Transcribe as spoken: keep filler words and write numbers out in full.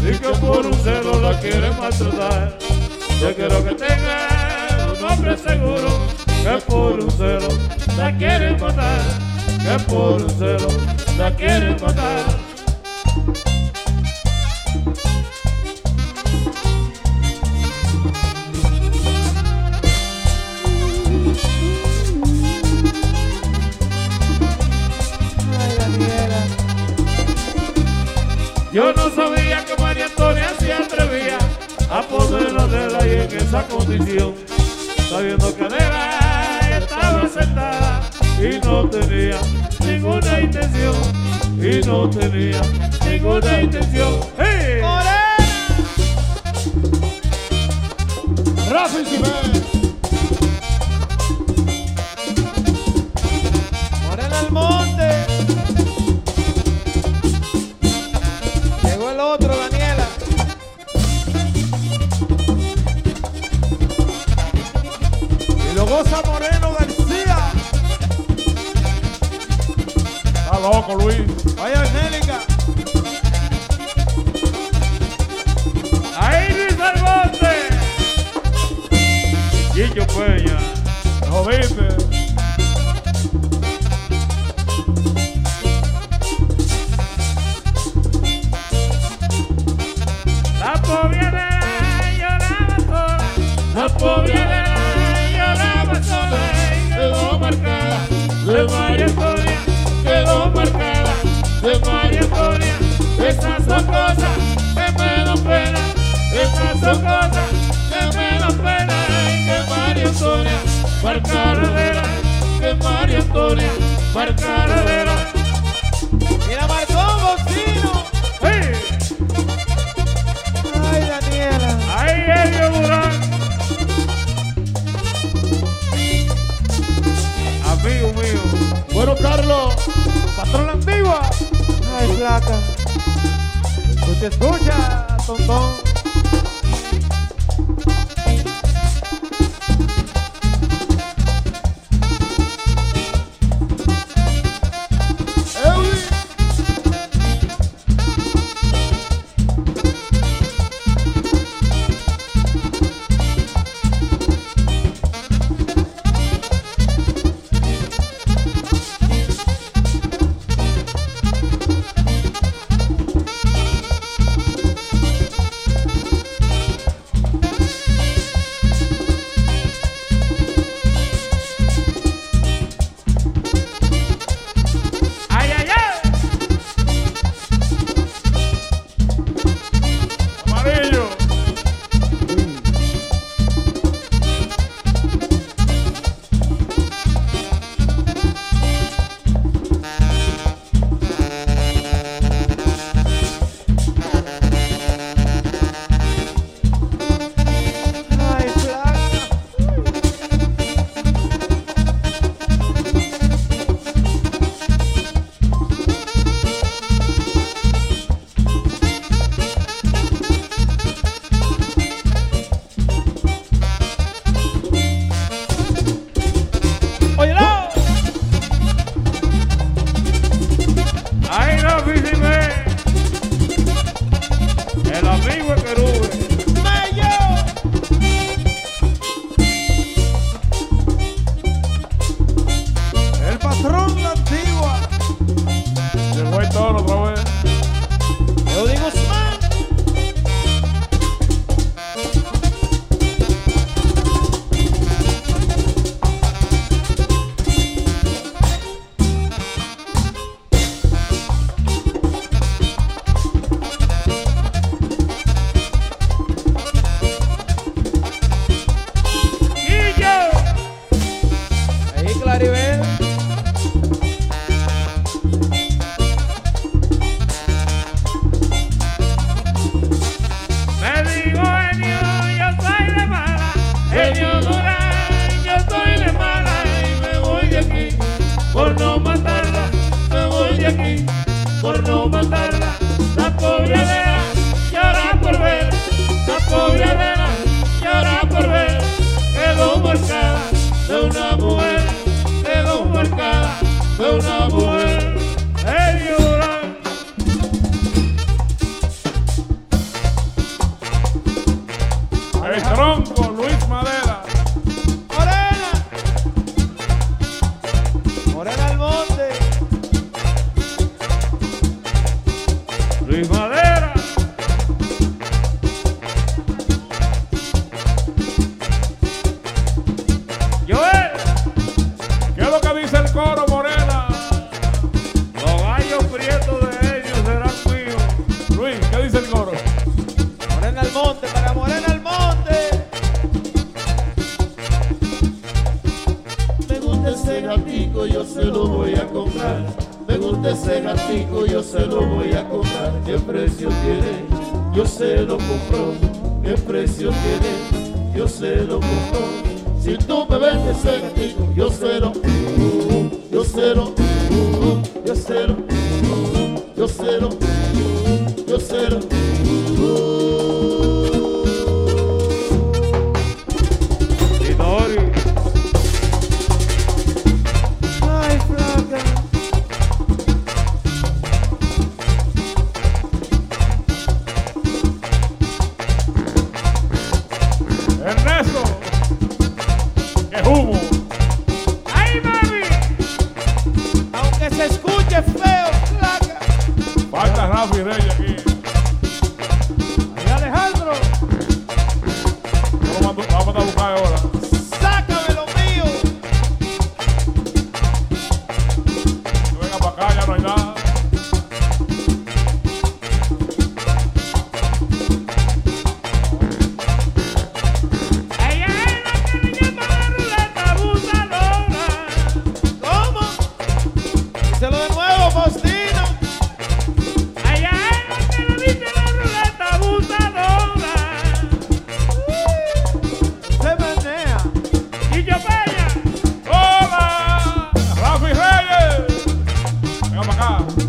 y que por un celo la quiere maltratar. Yo quiero que tenga un hombre seguro, que por un celo la quiere matar, que por un celo la quiere matar. Yo no sabía que María Antonia se atrevía a ponerla de la y en esa condición, sabiendo que Adela estaba sentada y no tenía ninguna intención, y no tenía ninguna intención. ¡Hey! Rafa y Simé. Morena al monte. Llegó el otro, Daniela. Y lo goza Moreno García. Está loco, Luis. Vaya Angélica. ¡Ahí Luis Almonte! Chicho Peña. ¿No viste? La pobre Adela lloraba sola, la pobre Adela lloraba sola y quedó marcada de María Antonia, quedó marcada de María Antonia. Esas son cosas que me dan pena, esas son cosas que me dan pena, y que María Antonia marcara Adela, que María Antonia marcara Adela. Mira, marcó un bocino. ¡Hey! Ay, Daniela. ¡Ahí Elio Durán! Amigo mío. Bueno, Carlos, patrón la antigua. Ay, flaca. Escucha, escucha, tontón. Luis Madera. Joel. ¿Qué es lo que dice el coro, Morena? Los gallos prietos de ellos serán míos. Luis, ¿qué dice el coro? Morena al monte, para Morena al monte. Me gusta ese gatico, yo se lo voy a comprar. Me gusta ese gatico, yo se lo voy a comprar. ¿Qué precio tiene? Yo se lo compro. ¿Qué precio tiene? Yo se lo compro. Si tú me vendes ese gatico, yo se lo, yo se lo, yo se lo, yo se lo, yo se lo. Lidori. Ay, flaca. Ernesto. ¡Qué humo! ¡Ay, mami! Aunque se escuche feo, flaca. Falta Rafi Reyes aquí. Ay, Alejandro, Vamos a mandar- vamos a mandar a buscar ahora. sácame lo mío. Que venga para acá, ya no hay nada. Ella es la que le llama la ruleta abusadora. ¿Cómo? Díselo de nuevo, Faustino. Ella es la que le dice la ruleta abusadora. Se menea. Y yo Peña. ¡Hola! ¡Rafi Reyes! Venga para acá.